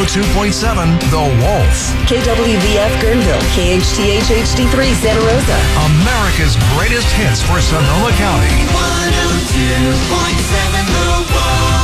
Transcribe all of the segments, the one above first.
102.7 The Wolf. KWVF Guerneville, KHTH HD3 Santa Rosa. America's greatest hits for Sonoma County. 102.7 The Wolf.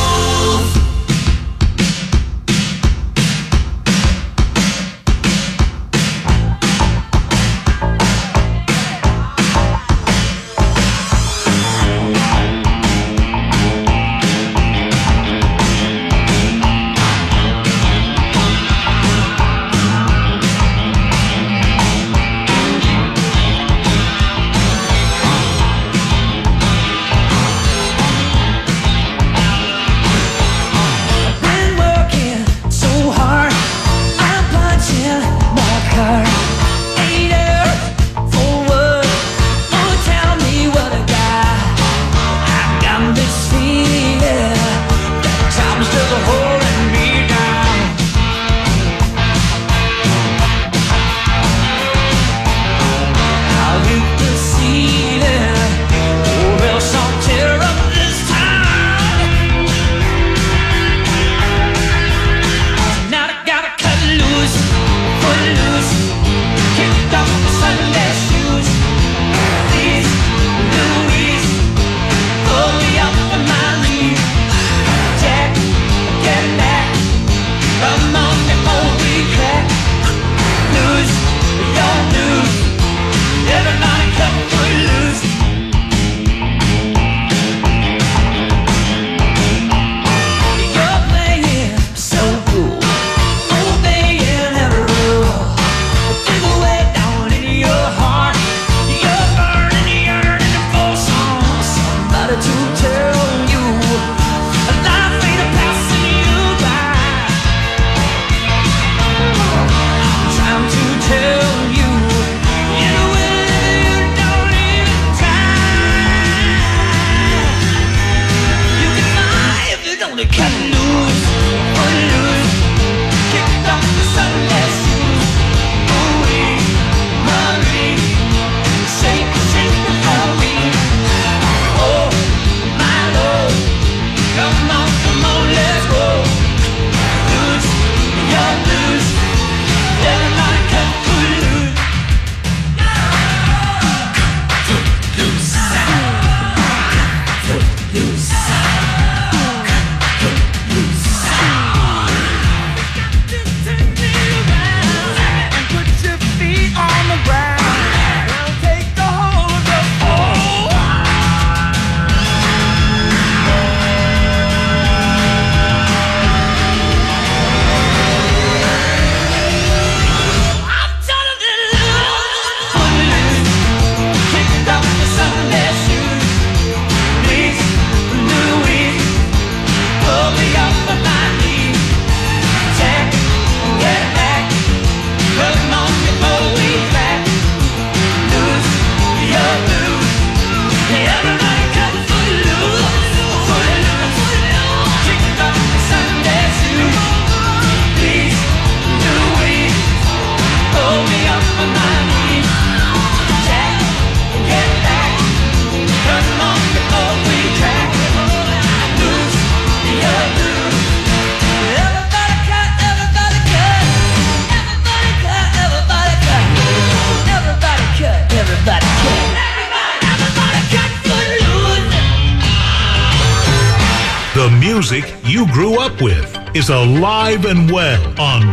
The music you grew up with is alive and well on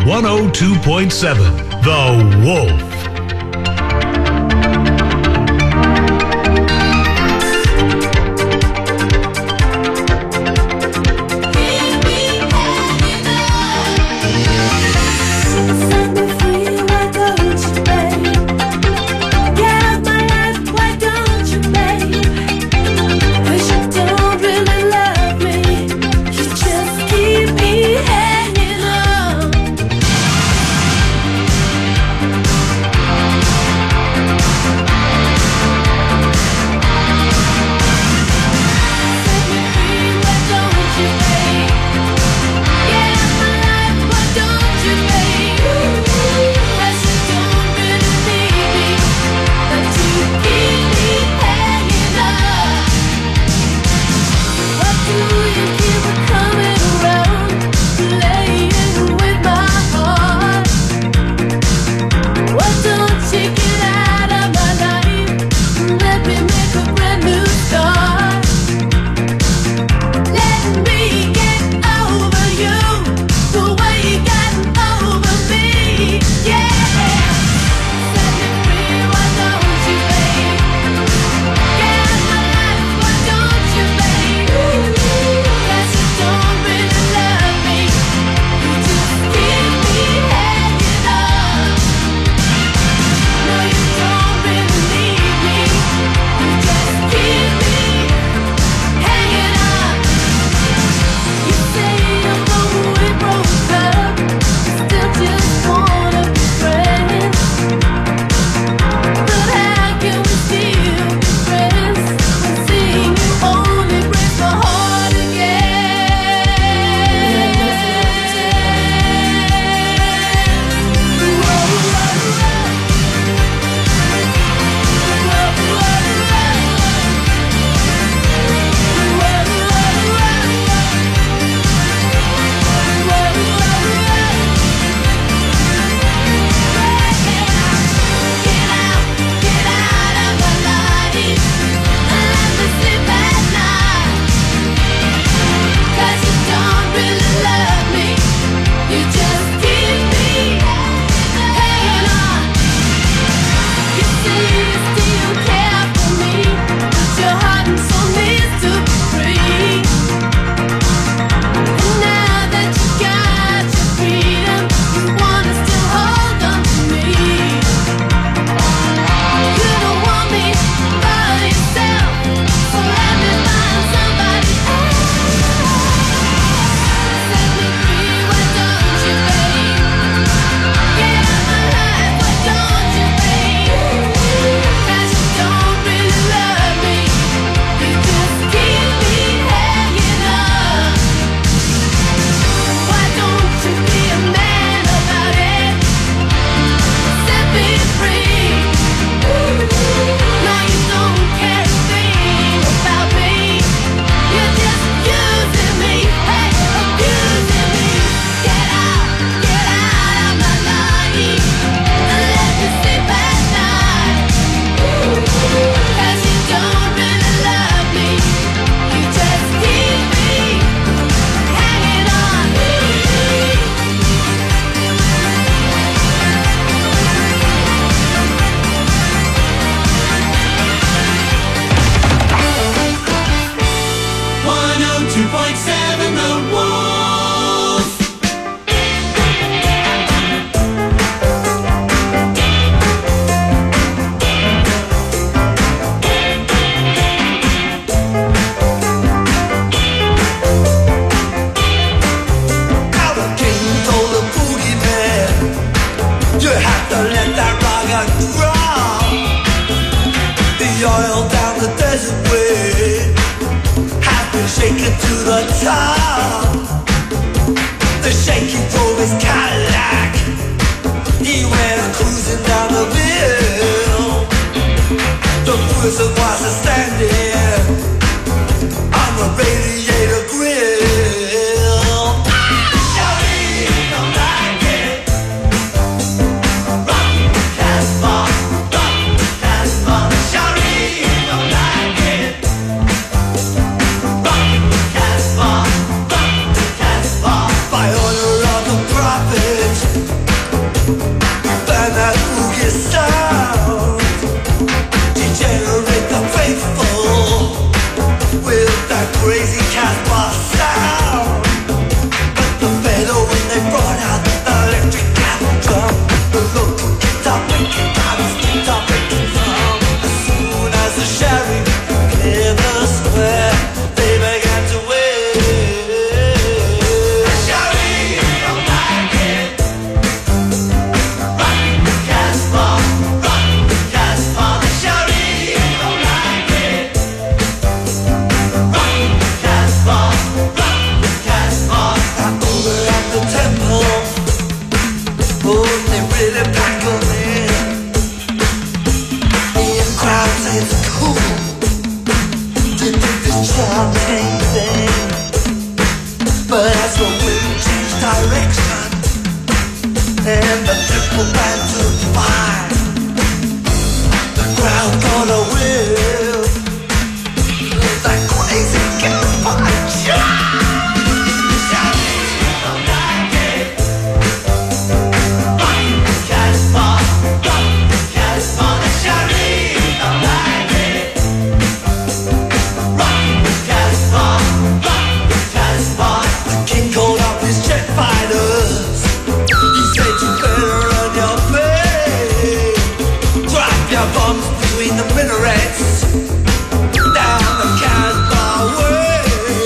102.7 The Wolf. it to the top. The shaky drove his Cadillac. He went cruising down the hill. The person was standing on the radiator grill. Shawty don't like it. Rock Casbah, rock Casbah. Shawty don't like it. Rock Casbah, rock Casbah. By order of the prophet, burn that boogie sound. Degenerate the faithful with that crazy Casbah sound. But the fellow when they brought out the electric cattle drum, the local guitar picking out his guitar picking drum. As soon as the sheriff cleared the square, they began to wait. Sheriff don't like it. Rock Casbah, rock Casbah. The sheriff don't like it. Rock Casbah, rock Casbah. Over at the temple, oh, they really pack 'em in. The crowd say it's cool to do this chanting thing. But as the wind changed direction and the triple band took fire, the crowd gonna will that crazy Casbah jive. Shawty don't like it. Rock Casbah, rock Casbah. The shawty don't like it. Rock Casbah, rock Casbah. The king called up his jet fighters. He said you better run your play. Drop your bombs between the minarets. Down the Casbah way.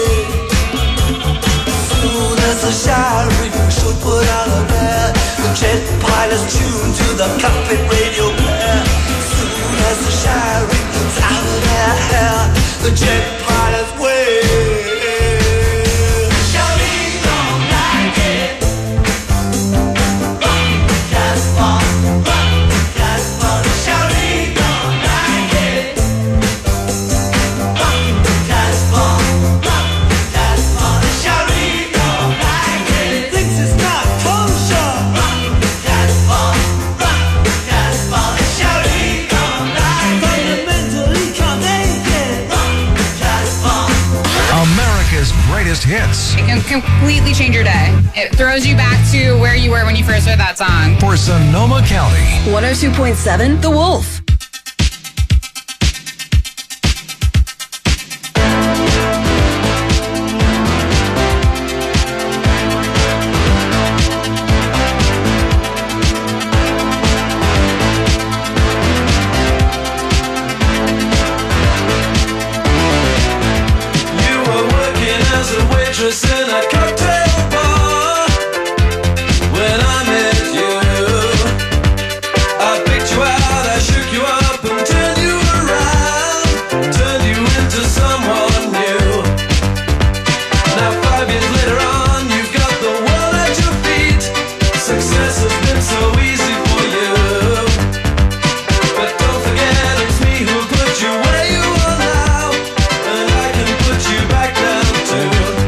As soon as the sheriff should put out a bear, the jet pilots tuned to the cockpit radio player. As soon as the sheriff was out of their hair, the jet pilots wait. Shawty don't like it. Rock Casbah, rock Casbah. Shawty don't like it. Rock Casbah, rock Casbah. Shawty don't like it. Thinks it's not kosher. Rock Casbah, rock Casbah. Shawty don't like it. Fundamentally can't make it. Rock Casbah. America's greatest hits. It can completely change your day. It throws you back to where you were when you first heard that song. For Sonoma County. 102.7 The Wolf. You were working as a waitress in a cocktail bar when I met you. I picked you out, I shook you up and turned you around, turned you into someone new. Now 5 years later on, you've got the world at your feet. Success has been so easy for you. But don't forget it's me who put you where you are now, and I can put you back down too.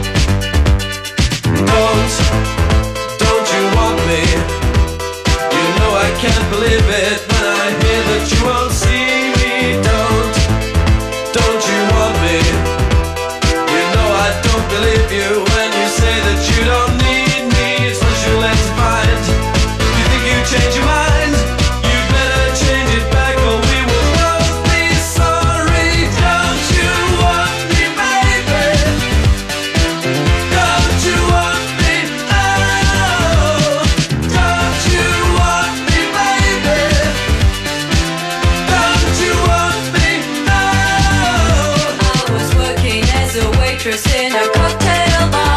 Don't you want me? You know I can't believe it when I hear that you won't see me. Don't you want me? You know I don't believe you when you say that you don't need me. It's what you let to find. You think you change your mind? You better change it back or we will both be sorry. Don't you want me, baby? Don't you want me? Oh, don't you want me, baby? Don't you want me? No. I was working as a waitress in a cocktail bar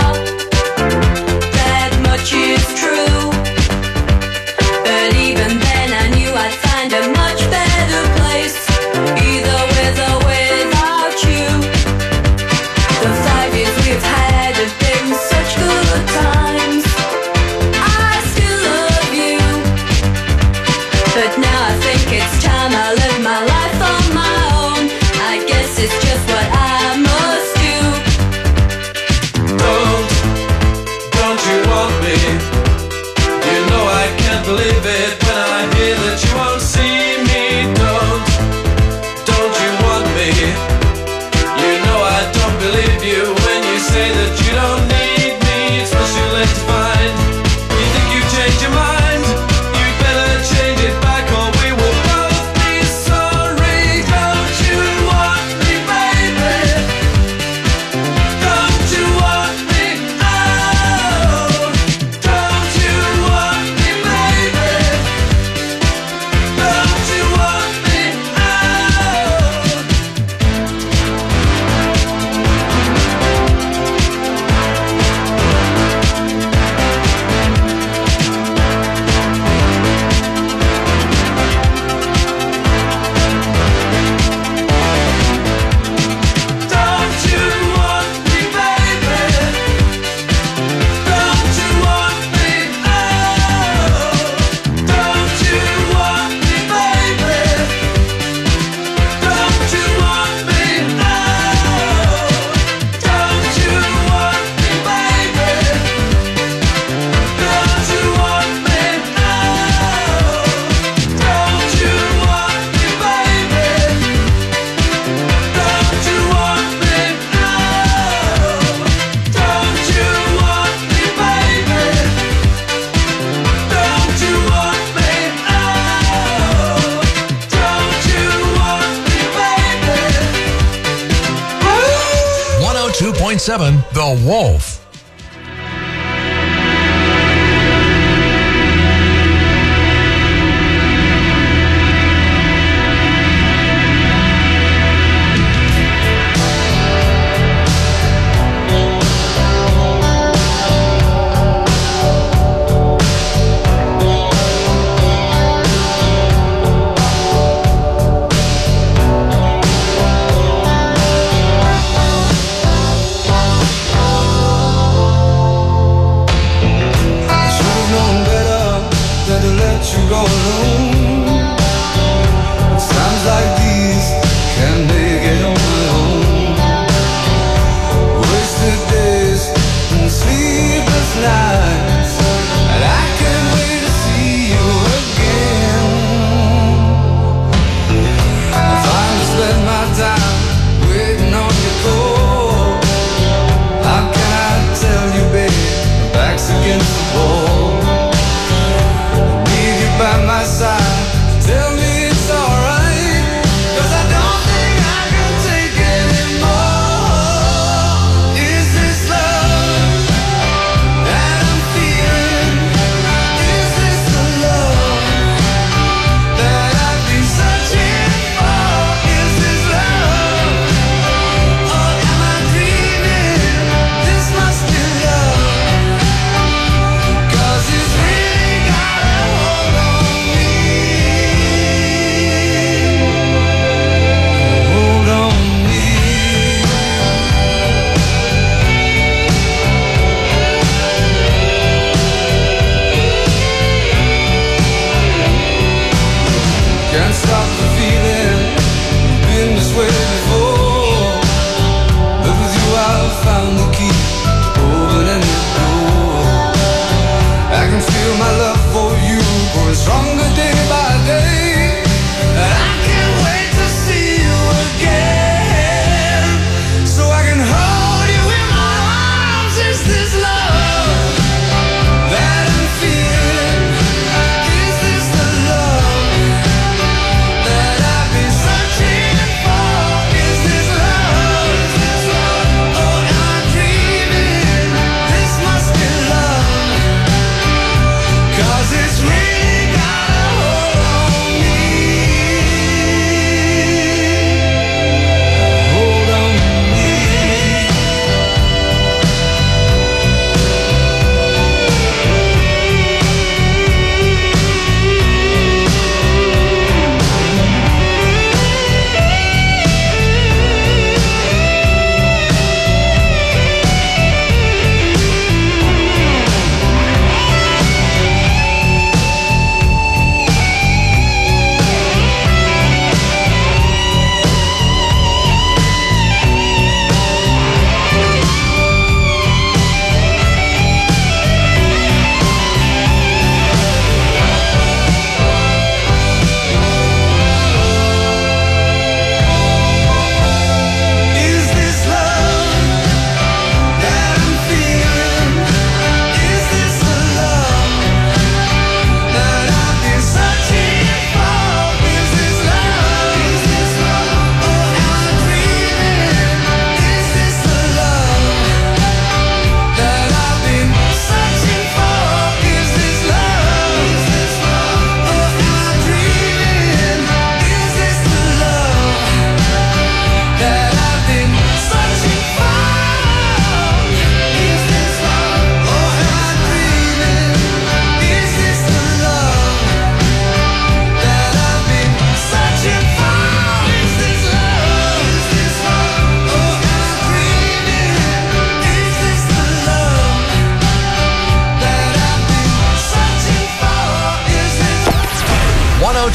you when you say that you don't need me. It's much too late to find. You think you've changed your mind? You better change it back or we will both be sorry. Don't you want me, baby? Don't you want me? Oh, don't you want me, baby? Don't you want me? Don't you want me, baby? Don't you want me? Oh, don't you want me, baby? Don't you want me? Oh, don't you want me, baby? Don't you want me? Oh, don't you want me, baby? Don't you want me? No. Don't you want me, baby? Don't you want me? No. Don't you want me, baby? 102.7 The Wolf. Should've known better than to let you go alone. It's times like these can't make it on my own. Wasted days and sleepless nights, and I can't wait to see you again. I finally spent my time waiting on your call. How can I tell you, babe? My back's against the wall. Need you by my side. Tell me it's alright, 'cause I don't think I can take anymore. Is this love that I'm feeling? Is this the love that I've been searching for? Is this love, or am I dreaming? This must be love, 'cause it's really got a hold on me. Hold on me. Can't stop the feeling, been this way before. But with you I've found the key to open any door. I can feel my love for you growing stronger day by day. And I can't wait to see you again, so I can hold you in my arms. Is this love that I'm feeling? Is this the love that I've been searching for? Is this love, or am I dreaming?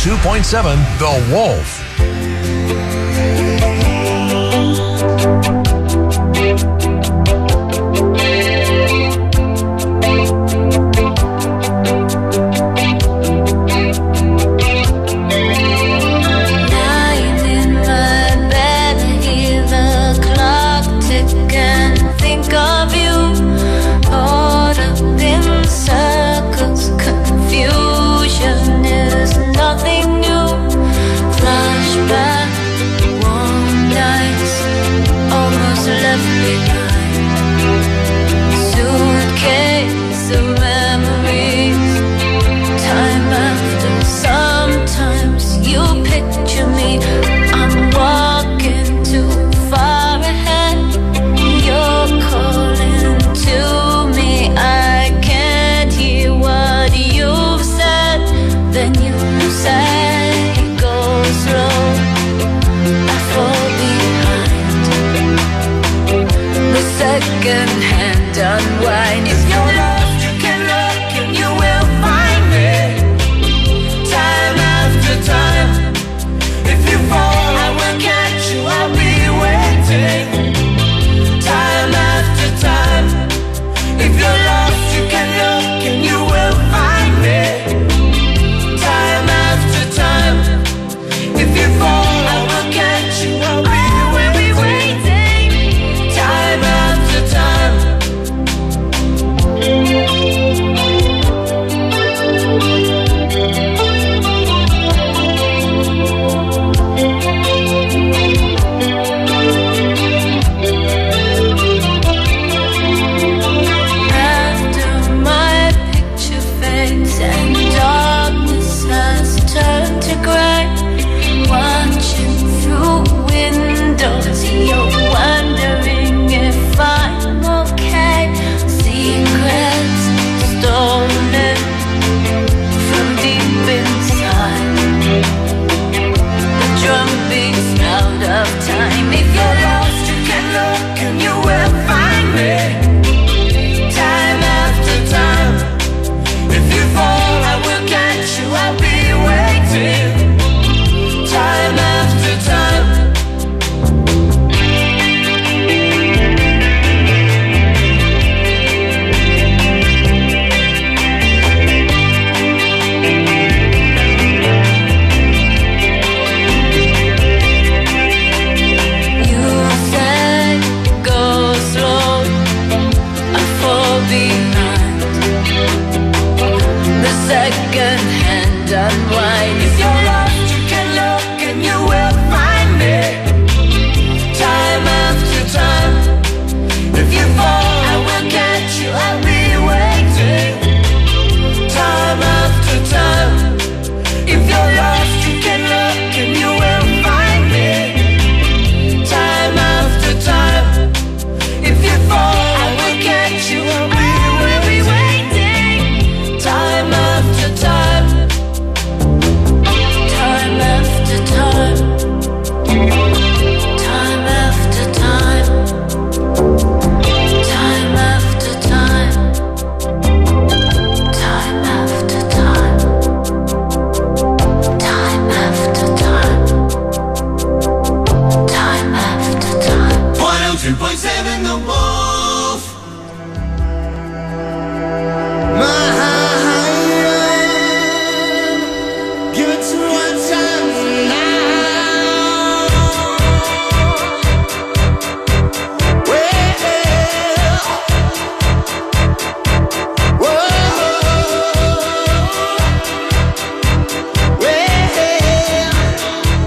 102.7 The Wolf.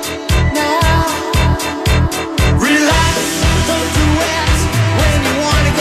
Relax, don't do it when you wanna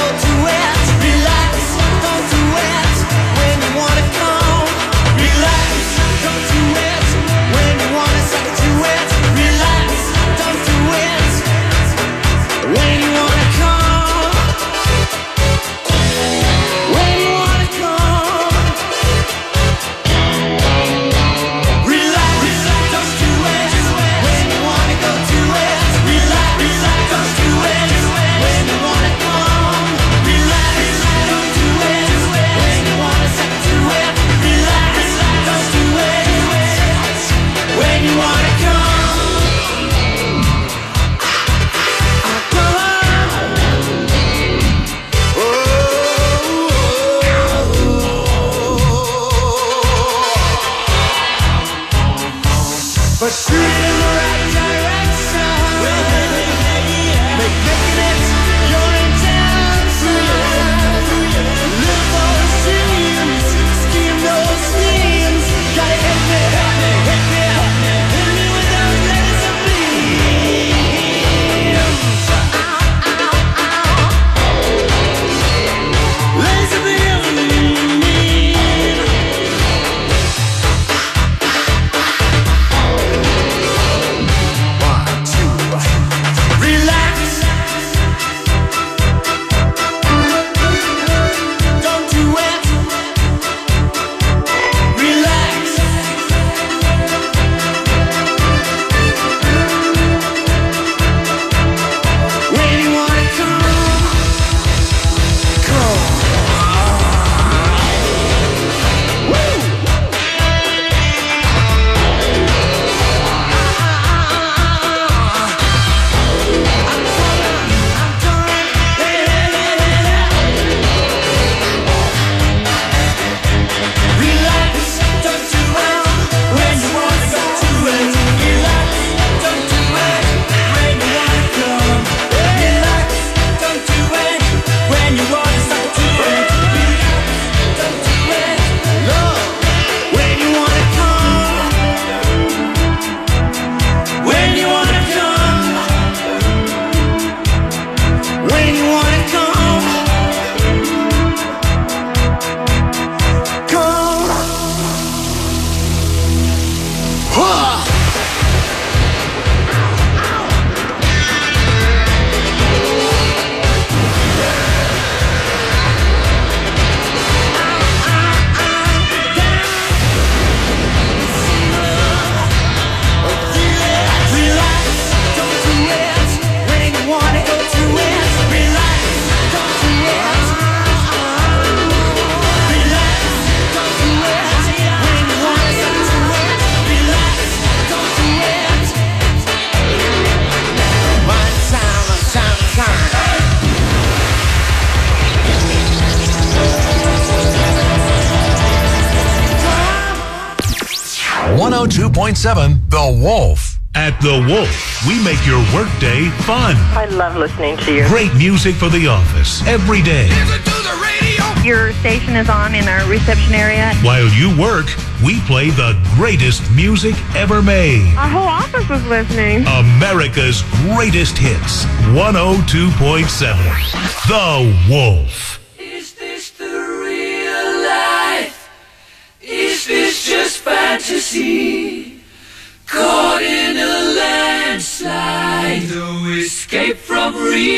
102.7 The Wolf. At The Wolf, we make your workday fun. I love listening to you. Great music for the office every day. Your station is on in our reception area. While you work, we play the greatest music ever made. Our whole office is listening. America's greatest hits. 102.7 The Wolf. Is this the real life? Is this just fantasy? Caught in a landslide, no escape from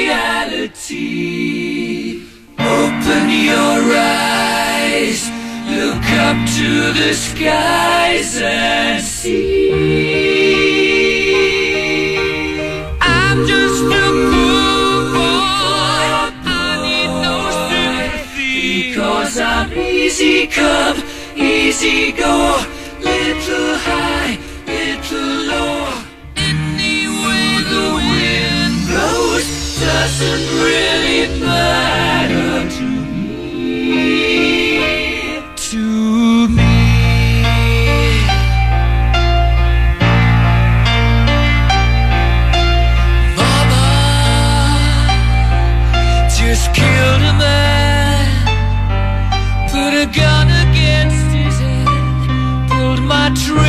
reality. Open your eyes, look up to the skies and see. I'm just a poor boy, I need no sympathy, because I'm easy come, easy go, little high, little low. Any way the wind blows doesn't really matter to me. To me. Mama just killed a man, put a gun against his head, pulled my trigger.